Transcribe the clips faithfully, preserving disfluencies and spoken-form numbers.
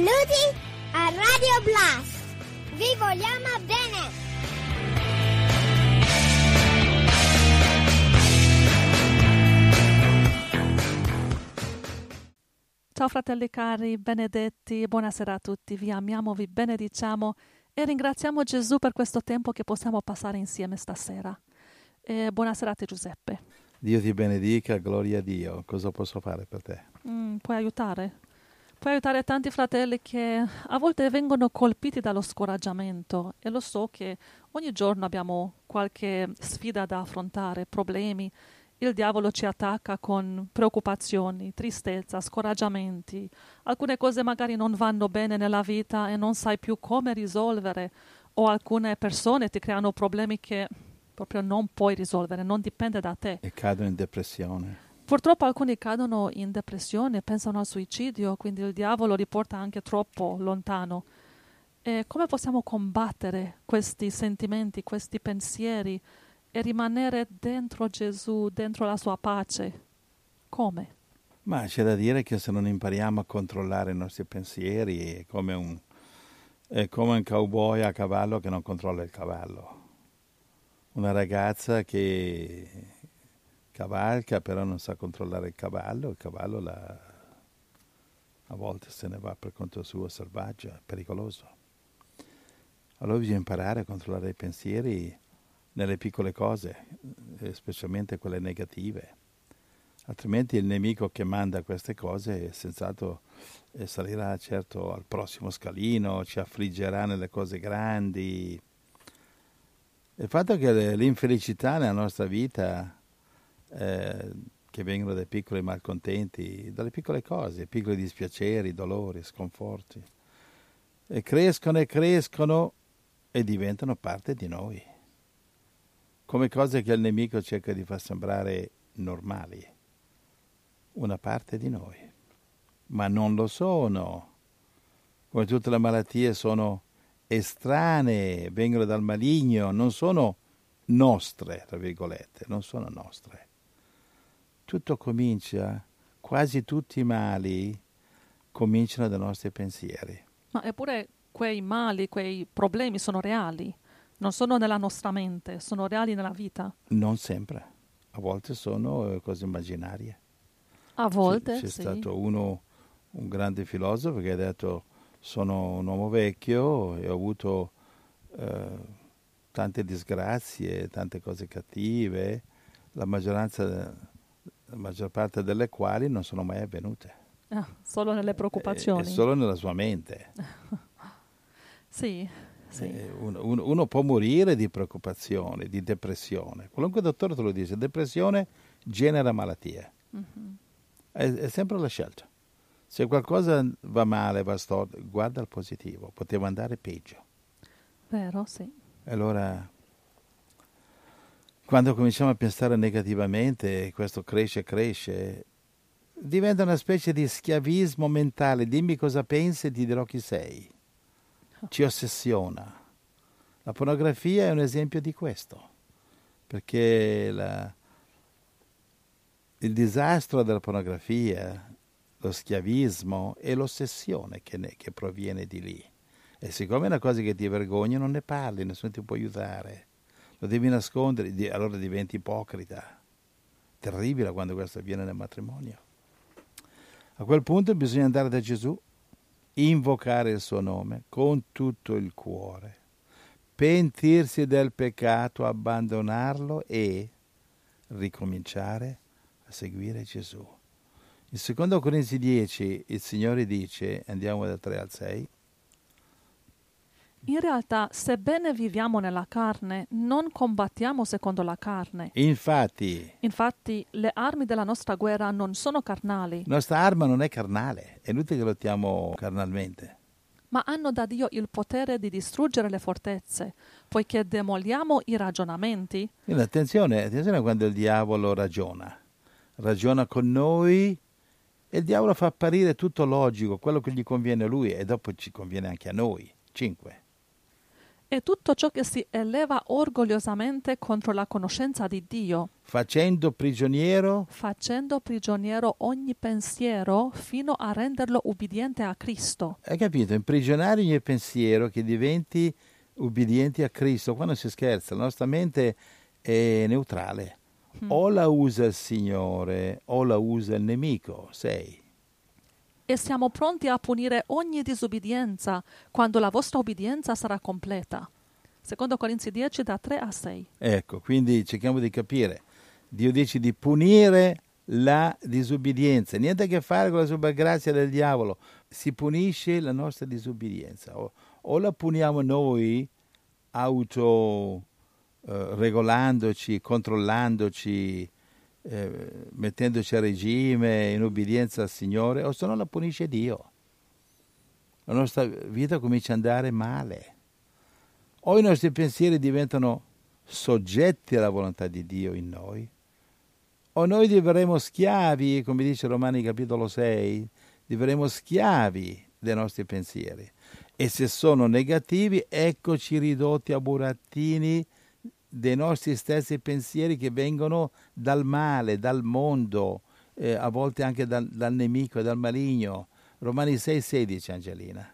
Benvenuti a Radio Blast! Vi vogliamo bene! Ciao fratelli cari, benedetti, buonasera a tutti, vi amiamo, vi benediciamo e ringraziamo Gesù per questo tempo che possiamo passare insieme stasera. E buonasera a te Giuseppe. Dio ti benedica, gloria a Dio. Cosa posso fare per te? Mm, puoi aiutare? Puoi aiutare tanti fratelli che a volte vengono colpiti dallo scoraggiamento e lo so che ogni giorno abbiamo qualche sfida da affrontare, problemi. Il diavolo ci attacca con preoccupazioni, tristezza, scoraggiamenti. Alcune cose magari non vanno bene nella vita e non sai più come risolvere, o alcune persone ti creano problemi che proprio non puoi risolvere, non dipende da te. E cadono in depressione. Purtroppo alcuni cadono in depressione, pensano al suicidio, quindi il diavolo li porta anche troppo lontano. E come possiamo combattere questi sentimenti, questi pensieri e rimanere dentro Gesù, dentro la sua pace? Come? Ma c'è da dire che se non impariamo a controllare i nostri pensieri è come un, è come un cowboy a cavallo che non controlla il cavallo. Una ragazza che cavalca però non sa controllare il cavallo, il cavallo la, a volte se ne va per conto suo, selvaggio, è pericoloso. Allora bisogna imparare a controllare i pensieri nelle piccole cose, specialmente quelle negative. Altrimenti il nemico che manda queste cose senz'altro salirà certo al prossimo scalino, ci affliggerà nelle cose grandi. Il fatto che l'infelicità nella nostra vita, eh, che vengono dai piccoli malcontenti, dalle piccole cose, piccoli dispiaceri, dolori, sconforti, e crescono e crescono e diventano parte di noi, come cose che il nemico cerca di far sembrare normali, una parte di noi, ma non lo sono. Come tutte le malattie sono estranee, vengono dal maligno, non sono nostre, tra virgolette, non sono nostre. Tutto comincia, quasi tutti i mali cominciano dai nostri pensieri. Ma eppure quei mali, quei problemi sono reali, non sono nella nostra mente, sono reali nella vita. Non sempre, a volte sono eh, cose immaginarie. A volte, C'è, c'è sì. stato uno, un grande filosofo che ha detto: sono un uomo vecchio e ho avuto eh, tante disgrazie, tante cose cattive, la maggioranza, la maggior parte delle quali non sono mai avvenute. Ah, solo nelle preoccupazioni. È, è solo nella sua mente. Sì, sì. Eh, uno, uno, uno può morire di preoccupazione, di depressione. Qualunque dottore te lo dice, depressione genera malattie. Mm-hmm. È, è sempre la scelta. Se qualcosa va male, va storto, guarda il positivo, poteva andare peggio. Vero, sì. Allora, quando cominciamo a pensare negativamente, questo cresce, cresce, diventa una specie di schiavismo mentale. Dimmi cosa pensi e ti dirò chi sei. Ci ossessiona. La pornografia è un esempio di questo, perché la, il disastro della pornografia, lo schiavismo e l'ossessione che, ne, che proviene di lì. E siccome è una cosa che ti vergogna, non ne parli, nessuno ti può aiutare. Lo devi nascondere, allora diventi ipocrita. Terribile quando questo avviene nel matrimonio. A quel punto bisogna andare da Gesù, invocare il suo nome con tutto il cuore, pentirsi del peccato, abbandonarlo e ricominciare a seguire Gesù. In secondo Corinzi dieci il Signore dice, andiamo dal tre al sei, in realtà, sebbene viviamo nella carne, non combattiamo secondo la carne. Infatti, Infatti, le armi della nostra guerra non sono carnali. La nostra arma non è carnale, è inutile che lottiamo carnalmente. Ma hanno da Dio il potere di distruggere le fortezze, poiché demoliamo i ragionamenti. Quindi attenzione, attenzione quando il diavolo ragiona. Ragiona con noi e il diavolo fa apparire tutto logico, quello che gli conviene a lui e dopo ci conviene anche a noi. Cinque. e tutto ciò che si eleva orgogliosamente contro la conoscenza di Dio, facendo prigioniero facendo prigioniero ogni pensiero fino a renderlo ubbidiente a Cristo. hai capito? Imprigionare ogni pensiero che diventi ubbidienti a Cristo. Quando si scherza, la nostra mente è neutrale. Mm. O la usa il Signore o la usa il nemico. Sei. E siamo pronti a punire ogni disubbidienza quando la vostra ubbidienza sarà completa. Secondo Corinzi dieci, da tre a sei. Ecco, quindi cerchiamo di capire. Dio dice di punire la disubbidienza. Niente a che fare con la supergrazia del diavolo. Si punisce la nostra disubbidienza. O, o la puniamo noi auto eh, regolandoci, controllandoci, eh, mettendoci a regime in obbedienza al Signore, o se no la punisce Dio. La nostra vita comincia ad andare male. O i nostri pensieri diventano soggetti alla volontà di Dio in noi, o noi diverremo schiavi, come dice Romani capitolo sei, diverremo schiavi dei nostri pensieri. E se sono negativi, eccoci ridotti a burattini dei nostri stessi pensieri che vengono dal male, dal mondo, eh, a volte anche dal, dal nemico e dal maligno. Romani sei sedici, Angelina.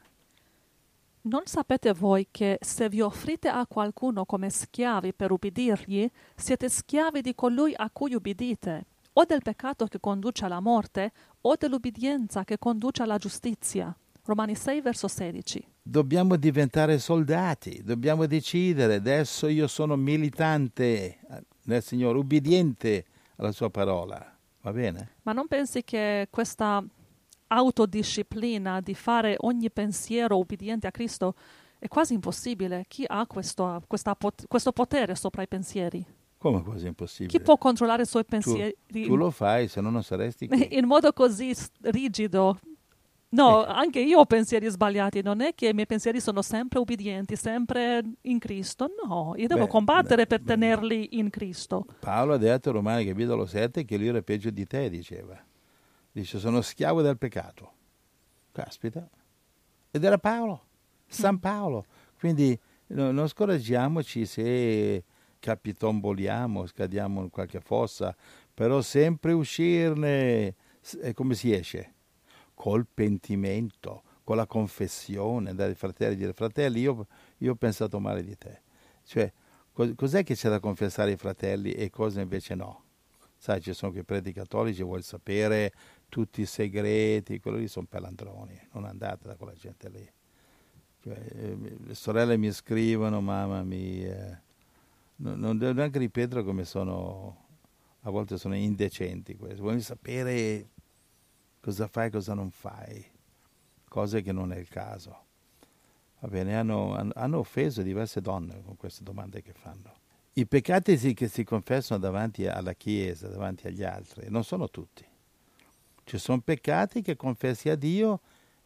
Non sapete voi che se vi offrite a qualcuno come schiavi per ubbidirgli, siete schiavi di colui a cui ubbidite, o del peccato che conduce alla morte, o dell'ubbidienza che conduce alla giustizia. Romani sei, verso sedici. Dobbiamo diventare soldati, dobbiamo decidere, adesso io sono militante nel Signore, ubbidiente alla sua parola, va bene? Ma non pensi che questa autodisciplina di fare ogni pensiero ubbidiente a Cristo è quasi impossibile? Chi ha questo, questa, questo potere sopra i pensieri? Come quasi impossibile? Chi può controllare i suoi pensieri? Tu, tu lo fai, se no non saresti qui. In modo così rigido. No, eh. anche io ho pensieri sbagliati, non è che i miei pensieri sono sempre ubbidienti, sempre in Cristo, no, io devo beh, combattere beh, per beh. tenerli in Cristo. Paolo ha detto a Romani capitolo sette che lui era peggio di te, diceva. Dice, sono schiavo del peccato. Caspita. Ed era Paolo, San Paolo. Quindi no, non scoraggiamoci se capitomboliamo, scadiamo in qualche fossa, però sempre uscirne. E come si esce? Col pentimento, con la confessione dai fratelli e dire, fratelli, io, io ho pensato male di te. Cioè, cos'è che c'è da confessare ai fratelli e cosa invece no? Sai, ci sono quei preti cattolici, vuol sapere tutti i segreti, quelli lì sono pelandroni, non andate da quella gente lì. Cioè, eh, le sorelle mi scrivono, mamma mia, non, non devo neanche ripetere come sono, a volte sono indecenti questi, vogliono sapere cosa fai e cosa non fai, cose che non è il caso. Va bene, hanno, hanno offeso diverse donne con queste domande che fanno. I peccati sì, che si confessano davanti alla Chiesa, davanti agli altri, non sono tutti. Ci sono peccati che confessi a Dio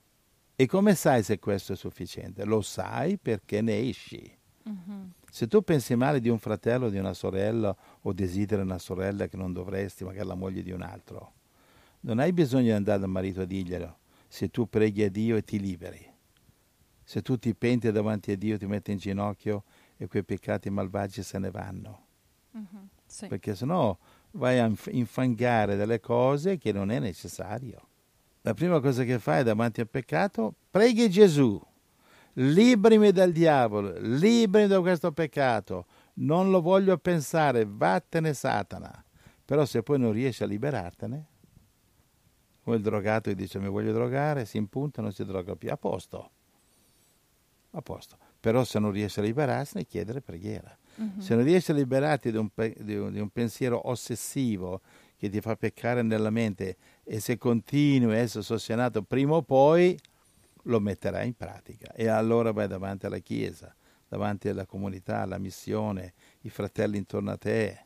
e come sai se questo è sufficiente? Lo sai perché ne esci. Mm-hmm. Se tu pensi male di un fratello, di una sorella o desideri una sorella che non dovresti, magari la moglie di un altro, non hai bisogno di andare dal marito a dirglielo se tu preghi a Dio e ti liberi. Se tu ti penti davanti a Dio, ti metti in ginocchio e quei peccati malvagi se ne vanno. Mm-hmm, sì. Perché sennò vai a infangare delle cose che non è necessario. La prima cosa che fai davanti al peccato, preghi Gesù, liberami dal diavolo, liberami da questo peccato, non lo voglio pensare, vattene Satana. Però se poi non riesci a liberartene, come il drogato che dice mi voglio drogare, si impunta, non si droga più, a posto. A posto. Però se non riesci a liberarsene, chiedere preghiera. Uh-huh. Se non riesci a liberarti di un, pe- di, un, di un pensiero ossessivo che ti fa peccare nella mente e se continui a essere ossessionato, prima o poi lo metterai in pratica. E allora vai davanti alla Chiesa, davanti alla comunità, alla missione, i fratelli intorno a te.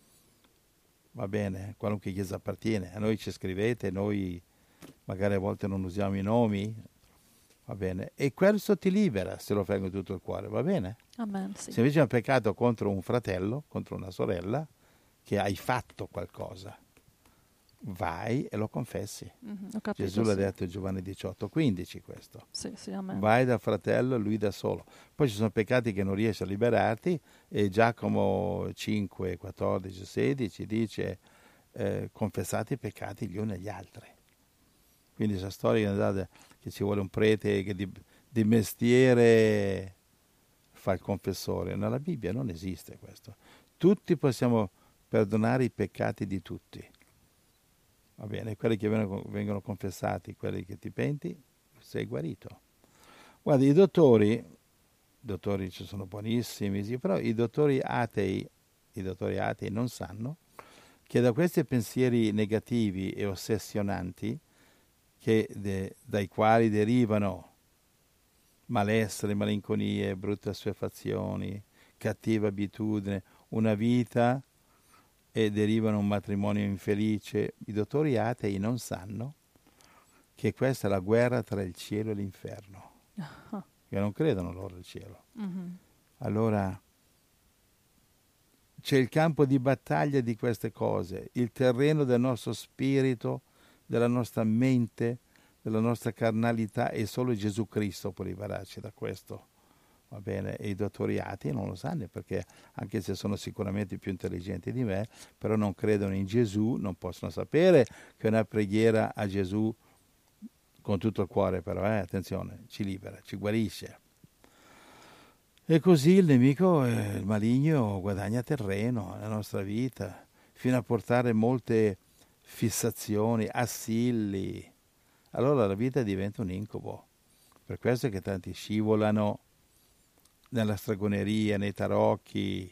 Va bene, qualunque Chiesa appartiene. A noi ci scrivete, noi magari a volte non usiamo i nomi, va bene, e questo ti libera se lo fai con tutto il cuore, va bene? Amen, sì. Se invece è un peccato contro un fratello, contro una sorella, che hai fatto qualcosa, vai e lo confessi. Mhm, ho capito, Gesù l'ha sì. detto in Giovanni diciotto quindici questo. Sì, sì, amen. Vai dal fratello, lui da solo. Poi ci sono peccati che non riesci a liberarti e Giacomo cinque, quattordici, sedici dice eh, confessate i peccati gli uni agli altri. Quindi questa storia andate, che ci vuole un prete che di, di mestiere fa il confessore. Nella Bibbia non esiste questo. Tutti possiamo perdonare i peccati di tutti. Va bene, quelli che vengono, vengono confessati, quelli che ti penti, sei guarito. Guarda, i dottori, i dottori ci sono buonissimi, sì, però i dottori atei, i dottori atei non sanno che da questi pensieri negativi e ossessionanti, che de, dai quali derivano malessere, malinconie, brutte assuefazioni, cattiva abitudine, una vita e derivano un matrimonio infelice, i dottori atei non sanno che questa è la guerra tra il cielo e l'inferno, che non credono loro al cielo. Mm-hmm. Allora c'è il campo di battaglia di queste cose, il terreno del nostro spirito, della nostra mente, della nostra carnalità, e solo Gesù Cristo può liberarci da questo. Va bene, e i dottori atei non lo sanno, perché anche se sono sicuramente più intelligenti di me, però non credono in Gesù, non possono sapere che una preghiera a Gesù con tutto il cuore, però, eh, attenzione, ci libera, ci guarisce. E così il nemico, eh, il maligno, guadagna terreno nella nostra vita, fino a portare molte fissazioni, assilli. Allora la vita diventa un incubo. Per questo è che tanti scivolano nella stregoneria, nei tarocchi,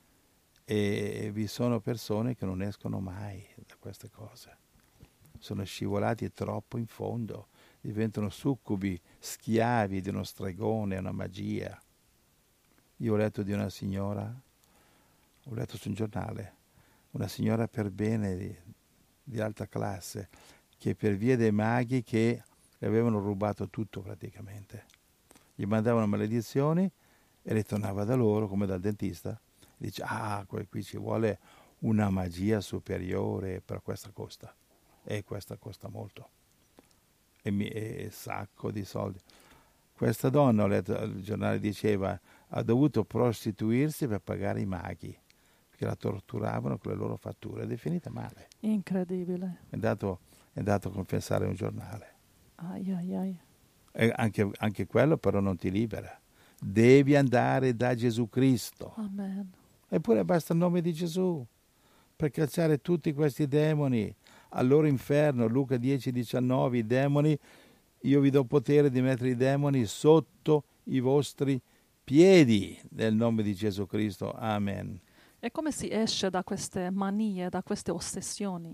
e vi sono persone che non escono mai da queste cose. Sono scivolati troppo in fondo, diventano succubi, schiavi di uno stregone, una magia. Io ho letto di una signora, ho letto su un giornale, una signora per bene di, di alta classe, che per via dei maghi che le avevano rubato tutto praticamente. Gli mandavano maledizioni e ritornava da loro come dal dentista. Dice, ah, qui ci vuole una magia superiore, però questa costa. E questa costa molto. E, mi, e sacco di soldi. Questa donna, ho letto, il giornale diceva, ha dovuto prostituirsi per pagare i maghi, perché la torturavano con le loro fatture, ed è finita male. Incredibile. È andato, è andato a confessare un giornale. Ai, ai, ai. E anche, anche quello però non ti libera. Devi andare da Gesù Cristo. Amen. Eppure basta il nome di Gesù per cacciare tutti questi demoni al loro inferno. Luca dieci diciannove, i demoni, io vi do potere di mettere i demoni sotto i vostri piedi nel nome di Gesù Cristo. Amen. E come si esce da queste manie, da queste ossessioni?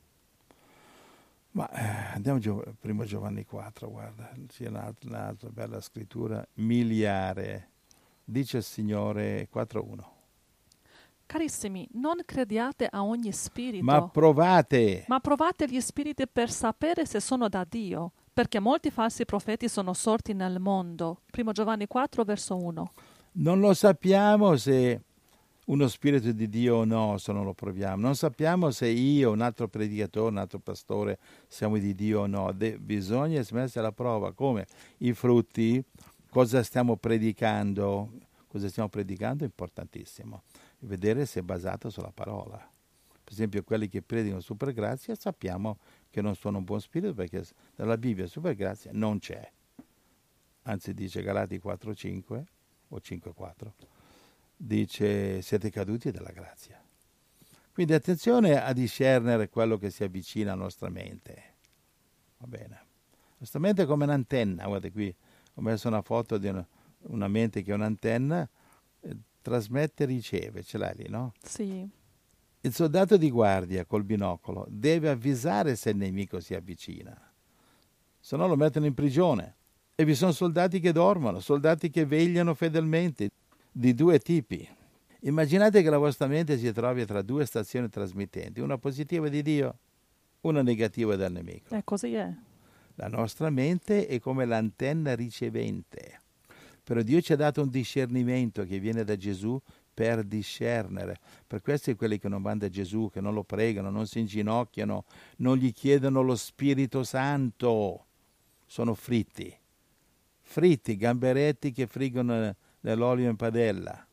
Ma eh, andiamo a primo Giovanni quattro, guarda, c'è un'altra, un'altra bella scrittura miliare. Dice il Signore quattro uno. Carissimi, non crediate a ogni spirito, Ma provate. ma provate gli spiriti per sapere se sono da Dio, perché molti falsi profeti sono sorti nel mondo. primo Giovanni quattro, verso uno. Non lo sappiamo se uno spirito di Dio o no, se non lo proviamo. Non sappiamo se io, un altro predicatore, un altro pastore, siamo di Dio o no. De- bisogna mettersi alla prova. Come? I frutti, cosa stiamo predicando? Cosa stiamo predicando è importantissimo. Vedere se è basato sulla parola. Per esempio, quelli che predicano supergrazia sappiamo che non sono un buon spirito, perché nella Bibbia supergrazia non c'è. Anzi dice Galati quattro cinque o cinque quattro, dice siete caduti dalla grazia. Quindi attenzione a discernere quello che si avvicina alla nostra mente. Va bene. La nostra mente è come un'antenna. Guardate qui, ho messo una foto di una, una mente che è un'antenna, eh, trasmette e riceve, ce l'hai lì, no? Sì. Il soldato di guardia col binocolo deve avvisare se il nemico si avvicina, se no lo mettono in prigione. E vi sono soldati che dormono, soldati che vegliano fedelmente, di due tipi. Immaginate che la vostra mente si trovi tra due stazioni trasmittenti, una positiva di Dio, una negativa del nemico. E così è. La nostra mente è come l'antenna ricevente. Però Dio ci ha dato un discernimento che viene da Gesù per discernere. Per questi quelli che non vanno da Gesù, che non lo pregano, non si inginocchiano, non gli chiedono lo Spirito Santo, sono fritti. Fritti, gamberetti che friggono nell'olio in padella.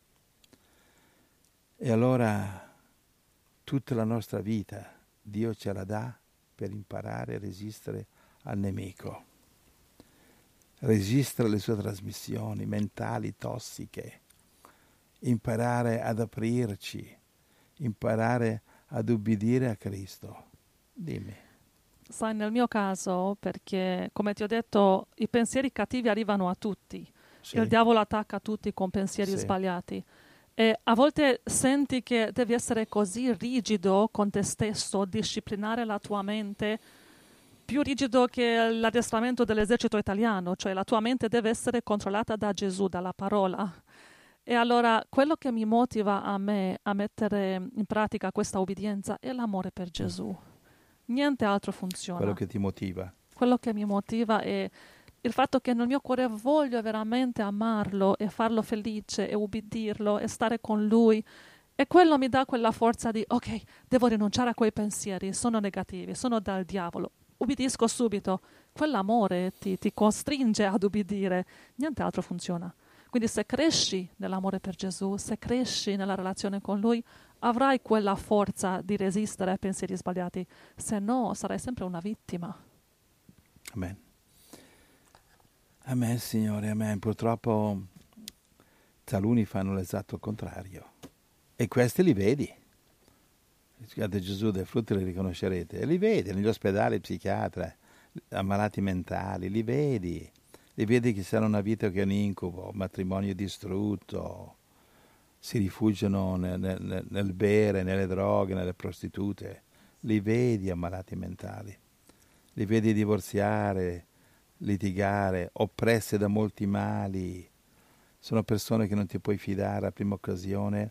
E allora tutta la nostra vita Dio ce la dà per imparare a resistere al nemico. Resistere alle sue trasmissioni mentali tossiche. Imparare ad aprirci, imparare ad ubbidire a Cristo. Dimmi. Sai, nel mio caso, perché come ti ho detto, i pensieri cattivi arrivano a tutti. Sì. Il diavolo attacca tutti con pensieri Sì. sbagliati. E a volte senti che devi essere così rigido con te stesso, disciplinare la tua mente, più rigido che l'addestramento dell'esercito italiano, cioè la tua mente deve essere controllata da Gesù, dalla parola. E allora quello che mi motiva a me a mettere in pratica questa obbedienza è l'amore per Gesù. Niente altro funziona. Quello che ti motiva. Quello che mi motiva è il fatto che nel mio cuore voglio veramente amarlo e farlo felice e ubbidirlo e stare con lui. E quello mi dà quella forza di, ok, devo rinunciare a quei pensieri, sono negativi, sono dal diavolo. Ubbidisco subito. Quell'amore ti, ti costringe ad ubbidire. Niente altro funziona. Quindi se cresci nell'amore per Gesù, se cresci nella relazione con Lui, avrai quella forza di resistere ai pensieri sbagliati. Se no, sarai sempre una vittima. Amen. Amen, Signore, amen. Purtroppo taluni fanno l'esatto contrario. E questi li vedi. Scusate, Gesù, dei frutti li riconoscerete. E li vedi negli ospedali psichiatri, ammalati mentali, li vedi. Li vedi che hanno una vita che è un incubo, matrimonio distrutto, si rifugiano nel, nel, nel bere, nelle droghe, nelle prostitute. Li vedi ammalati mentali. Li vedi divorziare, litigare, oppresse da molti mali. Sono persone che non ti puoi fidare, a prima occasione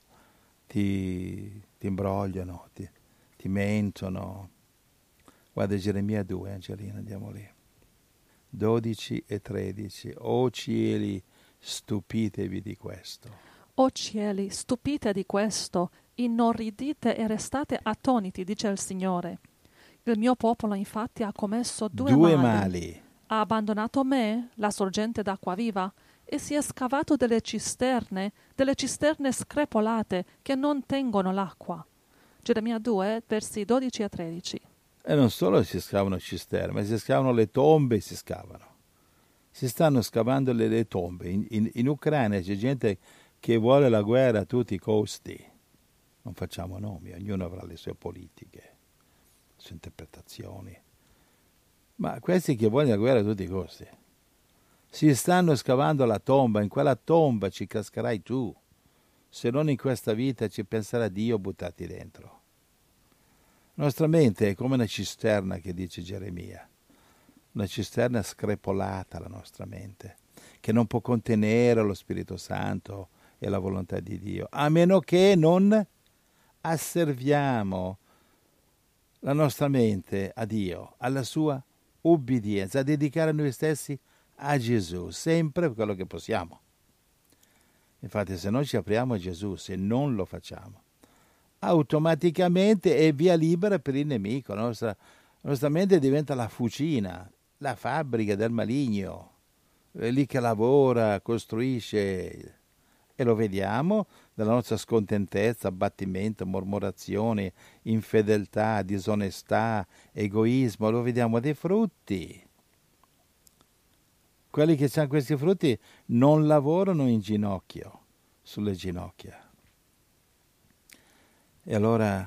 ti, ti imbrogliano, ti, ti mentono. Guarda Geremia due, Angelina, andiamo lì. dodici e tredici. O cieli, stupitevi di questo. O cieli, stupite di questo, inorridite e restate attoniti, dice il Signore. Il mio popolo infatti ha commesso due, Due mali. mali. Ha abbandonato me, la sorgente d'acqua viva, e si è scavato delle cisterne, delle cisterne screpolate che non tengono l'acqua. Geremia due, versi dodici e tredici. E non solo si scavano cisterne, ma si scavano le tombe, si scavano. Si stanno scavando le, le tombe. In, in, in Ucraina c'è gente che vuole la guerra a tutti i costi. Non facciamo nomi, ognuno avrà le sue politiche, le sue interpretazioni. Ma questi che vogliono la guerra a tutti i costi, si stanno scavando la tomba, in quella tomba ci cascherai tu. Se non in questa vita ci penserà Dio buttarti dentro. La nostra mente è come una cisterna, che dice Geremia, una cisterna screpolata, la nostra mente, che non può contenere lo Spirito Santo e la volontà di Dio, a meno che non asserviamo la nostra mente a Dio, alla sua ubbidienza, a dedicare noi stessi a Gesù, sempre quello che possiamo. Infatti, se noi ci apriamo a Gesù, se non lo facciamo, automaticamente è via libera per il nemico. La nostra, la nostra mente diventa la fucina, la fabbrica del maligno, è lì che lavora, costruisce, e lo vediamo dalla nostra scontentezza, abbattimento, mormorazione, infedeltà, disonestà, egoismo, lo vediamo dei frutti. Quelli che hanno questi frutti non lavorano in ginocchio, sulle ginocchia. E allora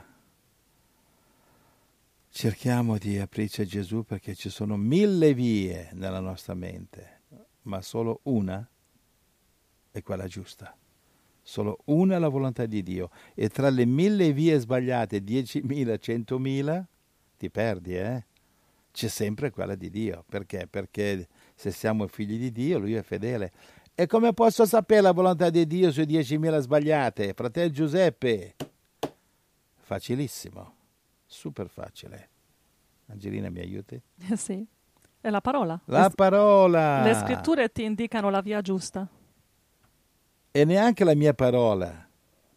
cerchiamo di aprirci a Gesù, perché ci sono mille vie nella nostra mente, ma solo una è quella giusta. Solo una è la volontà di Dio. E tra le mille vie sbagliate, diecimila, centomila, ti perdi, eh? C'è sempre quella di Dio. Perché? Perché se siamo figli di Dio, Lui è fedele. E come posso sapere la volontà di Dio sui diecimila sbagliate? Fratello Giuseppe, facilissimo, super facile. Angelina, mi aiuti? Eh sì, è la parola. La le, parola! Le scritture ti indicano la via giusta. E neanche la mia parola,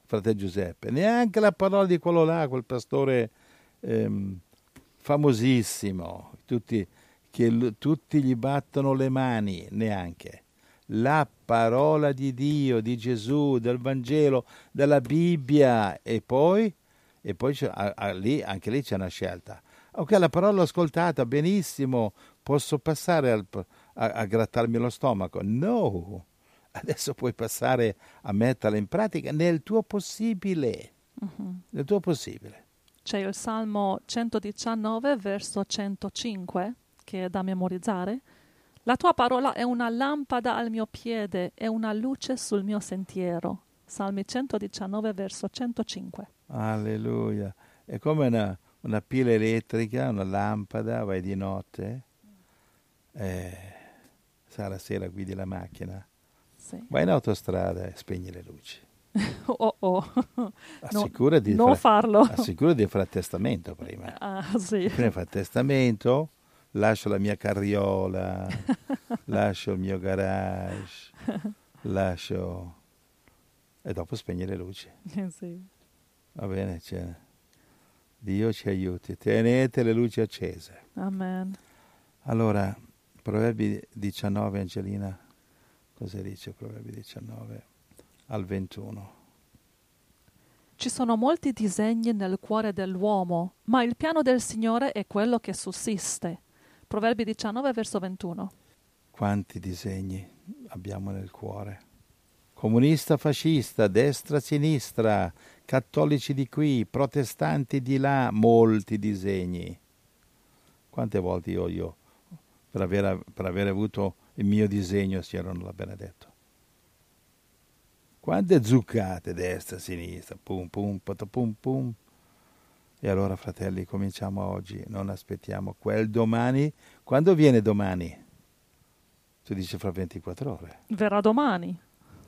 fratello Giuseppe, neanche la parola di quello là, quel pastore ehm, famosissimo, tutti, che l- tutti gli battono le mani, neanche. La parola di Dio, di Gesù, del Vangelo, della Bibbia, e poi, e poi c'è, a, a, lì, anche lì c'è una scelta. Ok, la parola l'ho ascoltata, benissimo, posso passare al, a, a grattarmi lo stomaco? No, adesso puoi passare a metterla in pratica nel tuo possibile, Mhm. nel tuo possibile. C'è il Salmo centodiciannove, verso centocinque, che è da memorizzare. La tua parola è una lampada al mio piede e una luce sul mio sentiero. Salmi centodiciannove, verso centocinque. Alleluia. È come una, una pila elettrica, una lampada, vai di notte, eh, sa la sera guidi la macchina, Sì. vai in autostrada e spegni le luci. Oh oh. No, Assicurati, non di fare, farlo. assicurati di fare il testamento prima. Ah, sì. Prima fai il testamento, lascio la mia carriola, lascio il mio garage, lascio... e dopo spegni le luci. Sì. Va bene? Cioè, Dio ci aiuti. Tenete le luci accese. Amen. Allora, Proverbi diciannove, Angelina, cosa dice Proverbi diciannove al ventuno? Ci sono molti disegni nel cuore dell'uomo, ma il piano del Signore è quello che sussiste. Proverbi diciannove, verso ventuno. Quanti disegni abbiamo nel cuore? Comunista, fascista, destra, sinistra, cattolici di qui, protestanti di là, molti disegni. Quante volte io, io per aver, per aver avuto il mio disegno, Signore non l'ha benedetto. Quante zuccate, destra, sinistra, pum, pum, pum, pum. E allora, fratelli, cominciamo oggi, non aspettiamo quel domani. Quando viene domani? Tu dici fra ventiquattro ore. Verrà domani.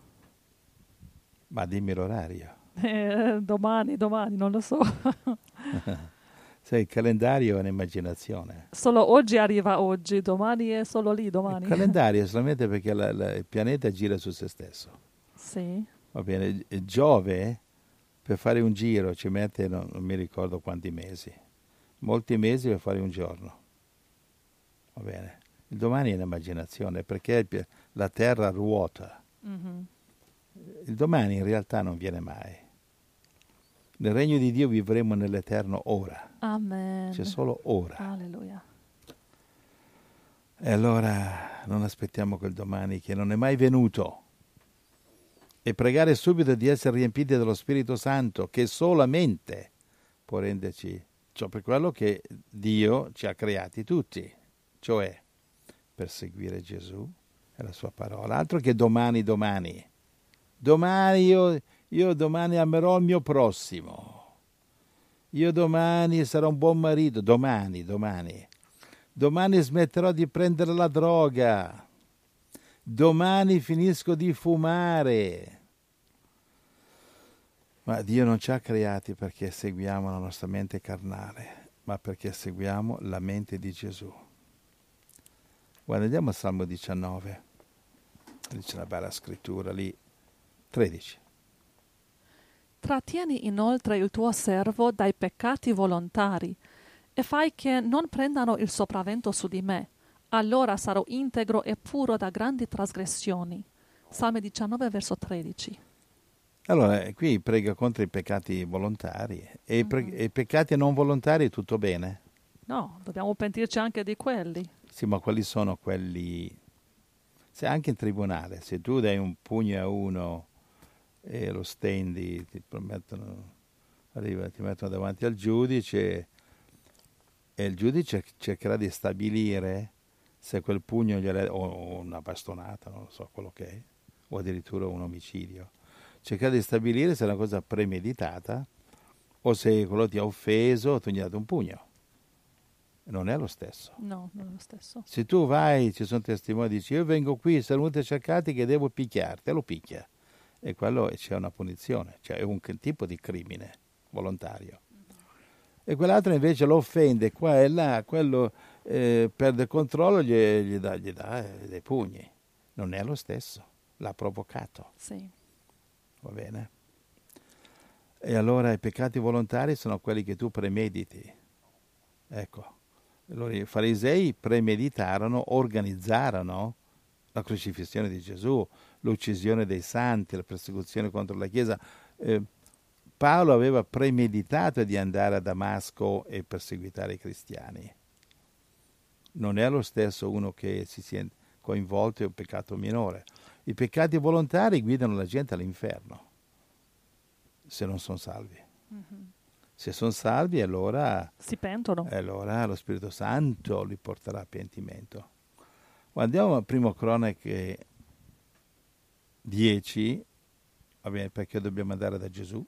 Ma dimmi l'orario. Eh, domani, domani, non lo so. Sai, il calendario è un'immaginazione. Solo oggi arriva oggi, domani è solo lì, domani. Il calendario è solamente perché la, la, il pianeta gira su se stesso. Sì. Va bene, Giove per fare un giro ci mette non, non mi ricordo quanti mesi, molti mesi per fare un giorno. Va bene, il domani è un'immaginazione perché la Terra ruota. Mm-hmm. Il domani in realtà non viene mai. Nel regno di Dio vivremo nell'eterno ora. Amen. C'è solo ora. Alleluia. E allora non aspettiamo quel domani che non è mai venuto. E pregare subito di essere riempiti dello Spirito Santo, che solamente può renderci ciò per quello che Dio ci ha creati tutti, cioè per seguire Gesù e la sua parola. Altro che domani, domani. Domani io, io domani amerò il mio prossimo. Io domani sarò un buon marito. Domani, domani. Domani smetterò di prendere la droga. Domani finisco di fumare. Ma Dio non ci ha creati perché seguiamo la nostra mente carnale, ma perché seguiamo la mente di Gesù. Guarda, andiamo al Salmo diciannove. Dice una bella scrittura lì. tredici. Trattieni inoltre il tuo servo dai peccati volontari e fai che non prendano il sopravvento su di me. Allora sarò integro e puro da grandi trasgressioni. Salmi diciannove, verso tredici. Allora, qui prega contro i peccati volontari. E i, pre- e i peccati non volontari tutto bene? No, dobbiamo pentirci anche di quelli. Sì, ma quali sono quelli? Se anche in tribunale, se tu dai un pugno a uno e lo stendi, ti promettono, arriva, ti mettono davanti al giudice e il giudice cercherà di stabilire se quel pugno gliel'è, o una bastonata, non so quello che è, o addirittura un omicidio, cercherà di stabilire se è una cosa premeditata o se quello ti ha offeso o tu gli hai dato un pugno. Non è lo stesso. No, non è lo stesso. Se tu vai, ci sono testimoni, dici io vengo qui, sono venuti a cercarti che devo picchiarti, e lo picchia. E quello c'è una punizione, cioè è un tipo di crimine volontario. E quell'altro invece lo offende qua e là, quello eh, perde il controllo, gli, gli dà, gli dà eh, dei pugni. Non è lo stesso, l'ha provocato. Sì. Va bene? E allora i peccati volontari sono quelli che tu premediti. Ecco, allora i farisei premeditarono, organizzarono la crocifissione di Gesù, l'uccisione dei santi, la persecuzione contro la Chiesa. Eh, Paolo aveva premeditato di andare a Damasco e perseguitare i cristiani. Non è lo stesso uno che si sia coinvolto in un peccato minore. I peccati volontari guidano la gente all'inferno, se non sono salvi. Mm-hmm. Se sono salvi, allora, si pentono. allora lo Spirito Santo li porterà a pentimento. Andiamo a Primo Cronache dieci, va bene, perché dobbiamo andare da Gesù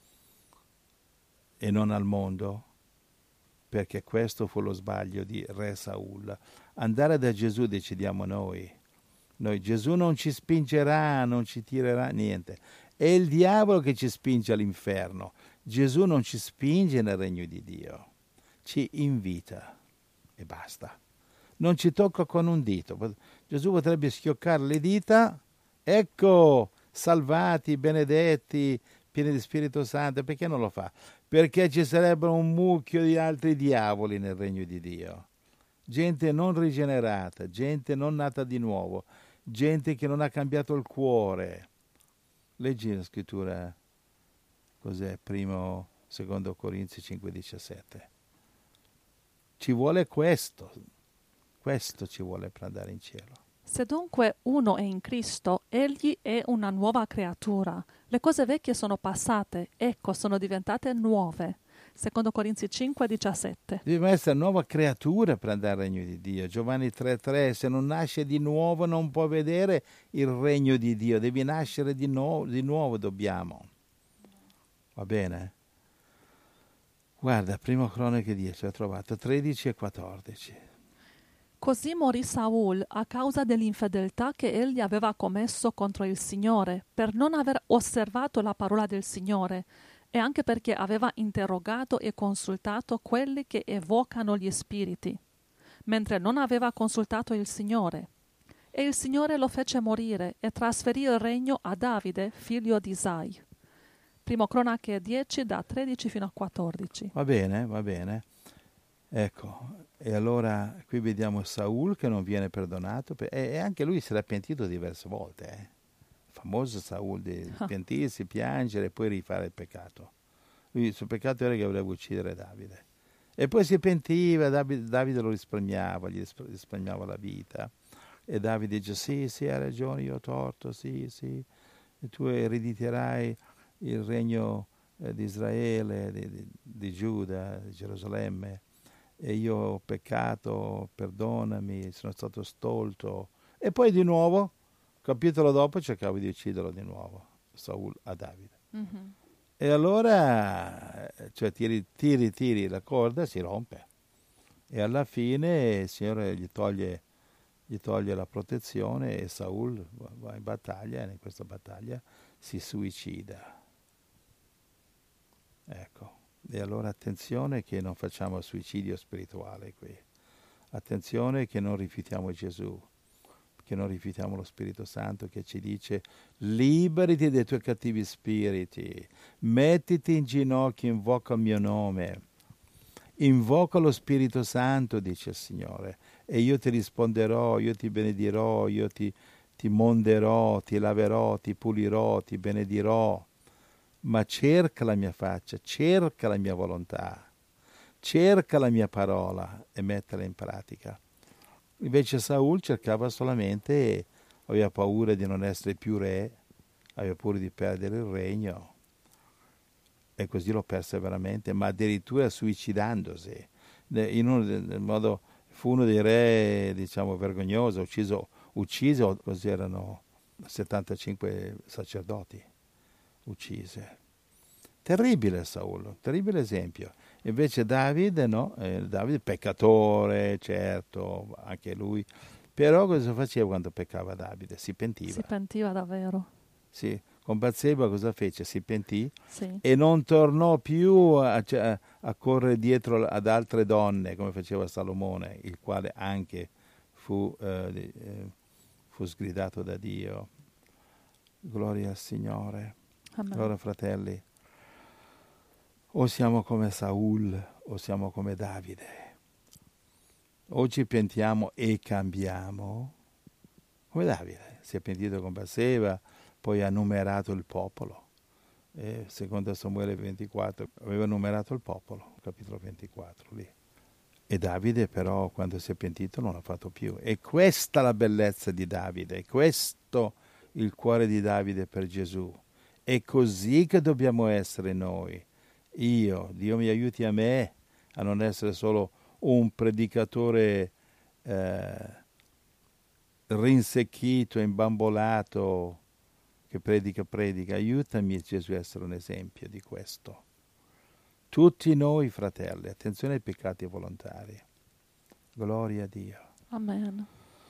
e non al mondo, perché questo fu lo sbaglio di Re Saul. Andare da Gesù decidiamo noi. Noi Gesù non ci spingerà, non ci tirerà, niente. È il diavolo che ci spinge all'inferno. Gesù non ci spinge nel regno di Dio, ci invita e basta. Non ci tocca con un dito. Gesù potrebbe schioccare le dita, ecco, salvati, benedetti, pieni di Spirito Santo. Perché non lo fa? Perché ci sarebbero un mucchio di altri diavoli nel regno di Dio. Gente non rigenerata, gente non nata di nuovo, gente che non ha cambiato il cuore. Leggi la scrittura, cos'è? Primo, secondo Corinzi cinque diciassette. Ci vuole questo, questo ci vuole per andare in cielo. Se dunque uno è in Cristo, egli è una nuova creatura. Le cose vecchie sono passate, ecco, sono diventate nuove. Secondo Corinzi cinque diciassette. Deve essere nuova creatura per andare al regno di Dio. Giovanni tre tre, se non nasce di nuovo non può vedere il regno di Dio. Devi nascere di nuovo, di nuovo dobbiamo. Va bene? Guarda, Primo Cronache dieci, ho trovato tredici e quattordici. Così morì Saul a causa dell'infedeltà che egli aveva commesso contro il Signore, per non aver osservato la parola del Signore, e anche perché aveva interrogato e consultato quelli che evocano gli spiriti, mentre non aveva consultato il Signore. E il Signore lo fece morire e trasferì il regno a Davide, figlio di Isai. Primo Cronache dieci, da tredici fino a quattordici. Va bene, va bene. Ecco, e allora qui vediamo Saul che non viene perdonato, e, e anche lui si era pentito diverse volte, eh. Famoso Saul di pentirsi, piangere e poi rifare il peccato. Lui, il suo peccato era che voleva uccidere Davide. E poi si pentiva, Davide, Davide lo risparmiava, gli risparmiava la vita. E Davide dice, sì, sì, hai ragione, io ho torto, sì, sì. E tu erediterai il regno eh, di Israele, di, di, di Giuda, di Gerusalemme. E io ho peccato, perdonami, sono stato stolto. E poi di nuovo, capitolo dopo, cercavo di ucciderlo di nuovo, Saul a Davide. Mm-hmm. E allora, cioè tiri, tiri, tiri, la corda si rompe. E alla fine il Signore gli toglie, gli toglie la protezione e Saul va in battaglia e in questa battaglia si suicida. Ecco. E allora attenzione che non facciamo suicidio spirituale qui. Attenzione che non rifiutiamo Gesù, che non rifiutiamo lo Spirito Santo che ci dice liberati dai tuoi cattivi spiriti, mettiti in ginocchio, invoca il mio nome, invoca lo Spirito Santo, dice il Signore, e io ti risponderò, io ti benedirò, io ti, ti monderò, ti laverò, ti pulirò, ti benedirò. Ma cerca la mia faccia, cerca la mia volontà, cerca la mia parola e mettila in pratica. Invece Saul cercava solamente, aveva paura di non essere più re, aveva paura di perdere il regno e così lo perse veramente, ma addirittura suicidandosi. In un modo, fu uno dei re, diciamo, vergognoso, ucciso, ucciso, così erano settantacinque sacerdoti. Uccise. Terribile Saul, terribile esempio. Invece Davide, no? Eh, Davide peccatore, certo, anche lui. Però cosa faceva quando peccava Davide? Si pentiva. Si pentiva davvero. Sì, con Batseba cosa fece? Si pentì sì. e non tornò più a, a, a correre dietro ad altre donne, come faceva Salomone, il quale anche fu, eh, eh, fu sgridato da Dio. Gloria al Signore. Amen. Allora, fratelli, O siamo come Saul o siamo come Davide. O ci pentiamo e cambiamo, come Davide, si è pentito con Batseba, poi ha numerato il popolo. E secondo Samuele ventiquattro aveva numerato il popolo, capitolo ventiquattro lì. E Davide però quando si è pentito non l'ha fatto più. E questa è la bellezza di Davide, è questo il cuore di Davide per Gesù. È così che dobbiamo essere noi. Io, Dio mi aiuti a me a non essere solo un predicatore eh, rinsecchito, imbambolato, che predica, predica. Aiutami, Gesù, a essere un esempio di questo. Tutti noi, fratelli, attenzione ai peccati volontari. Gloria a Dio. Amen.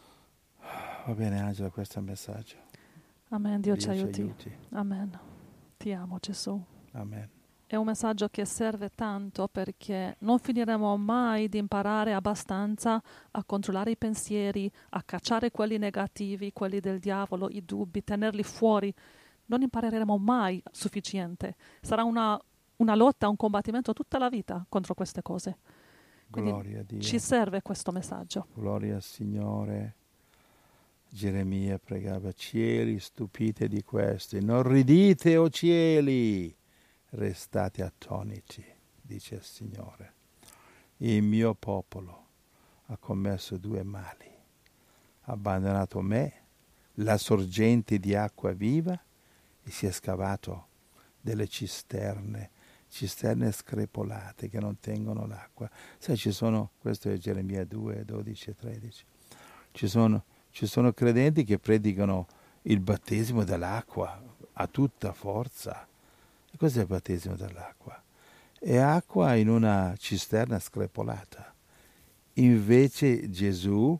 Va bene, Angela, questo è il messaggio. Amen, Dio, Dio ci aiuti. ci aiuti. Amen. Ti amo, Gesù. Amen. È un messaggio che serve tanto perché non finiremo mai di imparare abbastanza a controllare i pensieri, a cacciare quelli negativi, quelli del diavolo, i dubbi, tenerli fuori. Non impareremo mai sufficiente. Sarà una, una lotta, un combattimento tutta la vita contro queste cose. Quindi Gloria a Dio. ci serve questo messaggio. Gloria al Signore. Geremia pregava: cieli, stupite di questo, inorridite, o cieli, restate attoniti, dice il Signore. Il mio popolo ha commesso due mali: ha abbandonato me, la sorgente di acqua viva, e si è scavato delle cisterne, cisterne screpolate che non tengono l'acqua. Sai, ci sono, questo è Geremia due, dodici e tredici, ci sono, ci sono credenti che predicano il battesimo dell'acqua a tutta forza. E cos'è il battesimo dell'acqua? È acqua in una cisterna screpolata. Invece Gesù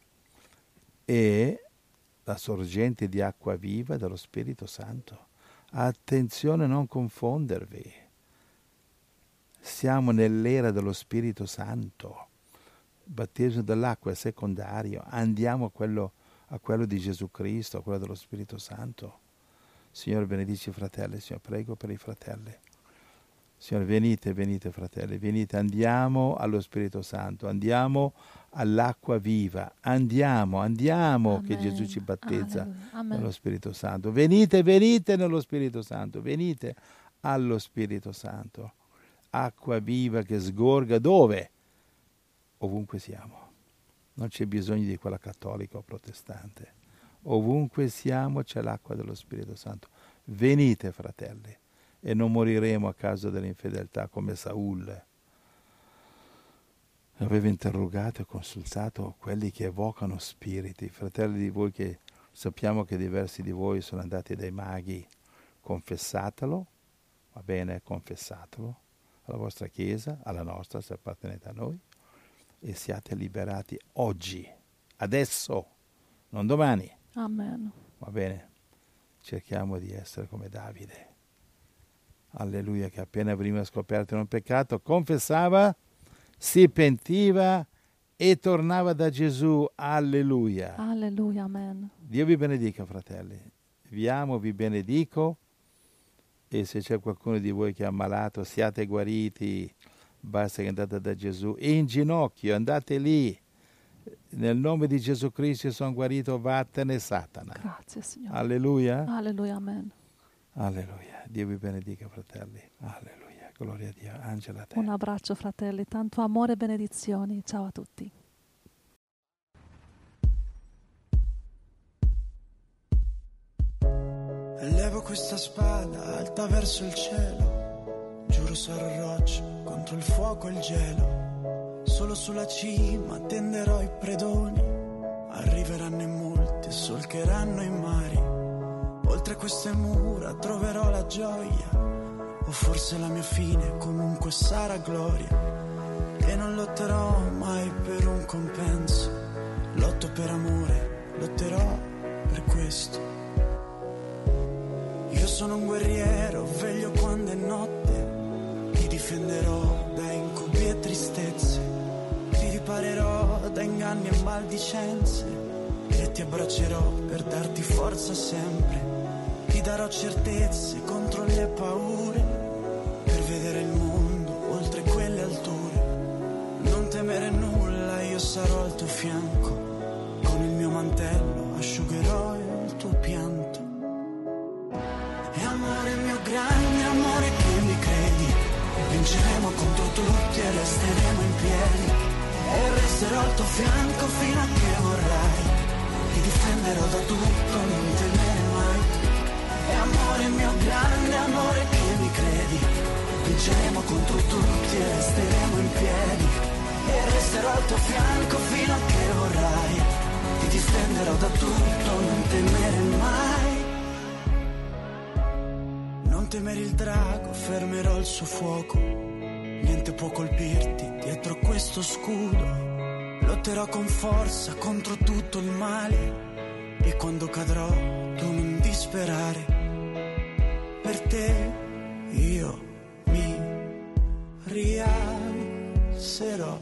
è la sorgente di acqua viva dello Spirito Santo. Attenzione a non confondervi. Siamo nell'era dello Spirito Santo. Il battesimo dell'acqua è secondario. Andiamo a quello, a quello di Gesù Cristo, a quello dello Spirito Santo. Signore, benedici i fratelli. Signore, prego per i fratelli. Signore, venite, venite fratelli, venite, andiamo allo Spirito Santo, andiamo all'acqua viva, andiamo, andiamo, Amen. Che Gesù ci battezza nello Spirito Santo. Venite, venite nello Spirito Santo, venite allo Spirito Santo. Acqua viva che sgorga dove? Ovunque siamo. Non c'è bisogno di quella cattolica o protestante. Ovunque siamo c'è l'acqua dello Spirito Santo. Venite, fratelli. E non moriremo a causa dell'infedeltà come Saul. Aveva interrogato e consultato quelli che evocano spiriti. Fratelli di voi, che sappiamo che diversi di voi sono andati dai maghi, confessatelo, va bene, confessatelo alla vostra chiesa, alla nostra, se appartenete a noi, e siate liberati oggi, adesso, non domani. Amen. Va bene? Cerchiamo di essere come Davide. Alleluia, che appena veniva scoperto in un peccato, confessava, si pentiva e tornava da Gesù. Alleluia. Alleluia, amen. Dio vi benedica, fratelli. Vi amo, vi benedico. E se c'è qualcuno di voi che è ammalato, siate guariti. Basta che andate da Gesù. In ginocchio, andate lì. Nel nome di Gesù Cristo sono guarito, vattene Satana. Grazie, Signore. Alleluia. Alleluia, amen. Alleluia. Dio vi benedica, fratelli. Alleluia. Gloria a Dio. Angela, a te. Un abbraccio, fratelli. Tanto amore e benedizioni. Ciao a tutti. Elevo questa spada alta verso il cielo. Giuro sarò roccia contro il fuoco e il gelo. Solo sulla cima tenderò i predoni. Arriveranno in molti e solcheranno i mari. Oltre queste mura troverò la gioia, o forse la mia fine comunque sarà gloria. E non lotterò mai per un compenso, lotto per amore, lotterò per questo. Io sono un guerriero, veglio quando è notte, ti difenderò da incubi e tristezze, ti riparerò da inganni e maldicenze, e ti abbraccerò per darti forza sempre. Ti darò certezze contro le paure, per vedere il mondo sarò al tuo fianco, con il mio mantello asciugherò il tuo pianto. E amore mio grande amore che mi credi, vinceremo contro tutti e resteremo in piedi. E resterò al tuo fianco fino a che vorrai, ti difenderò da tutto, non temere mai. E amore mio grande amore che mi credi, vinceremo contro tutti e resteremo in piedi. E resterò al tuo fianco fino a che vorrai, ti difenderò da tutto, non temere mai. Non temere il drago, fermerò il suo fuoco, niente può colpirti dietro questo scudo. Lotterò con forza contro tutto il male, e quando cadrò tu non disperare. Per te io mi rialzerò.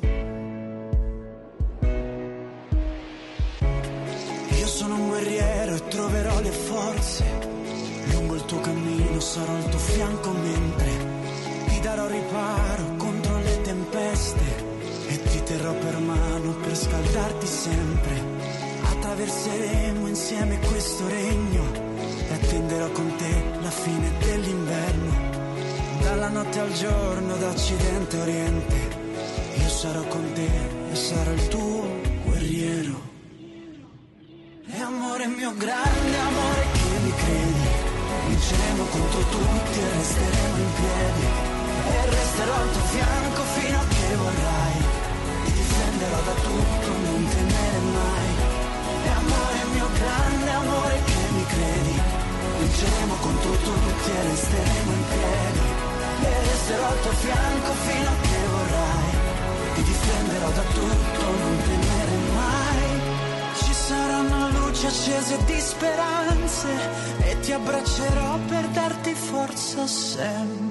Io sono un guerriero e troverò le forze, lungo il tuo cammino sarò al tuo fianco mentre ti darò riparo contro le tempeste. E ti terrò per mano per scaldarti sempre. Attraverseremo insieme questo regno e attenderò con te la fine dell'inverno. Dalla notte al giorno, da occidente a oriente, io sarò con te e sarò il tuo guerriero. E amore mio grande amore che mi credi, vinceremo contro tutti e resteremo in piedi. E resterò al tuo fianco fino a che vorrai, ti difenderò da tutto, non temere mai. E amore mio grande amore che mi credi, vinceremo contro tutti e resteremo in piedi. E resterò al tuo fianco fino a che vorrai, ti difenderò da tutto, non temere mai. Ci saranno luci accese di speranze e ti abbraccerò per darti forza sempre.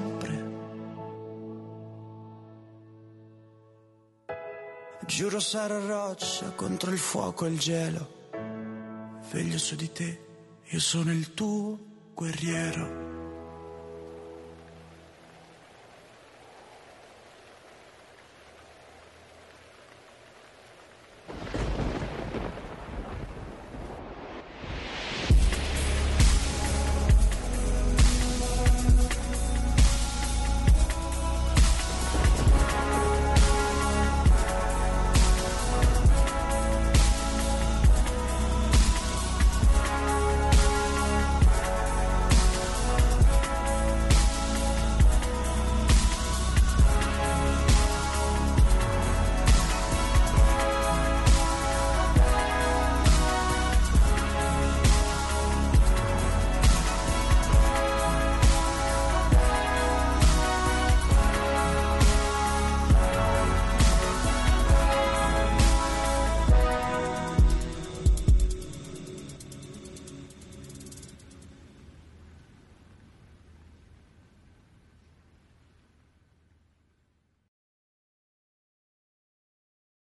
Giuro sarò roccia contro il fuoco e il gelo, veglio su di te, io sono il tuo guerriero.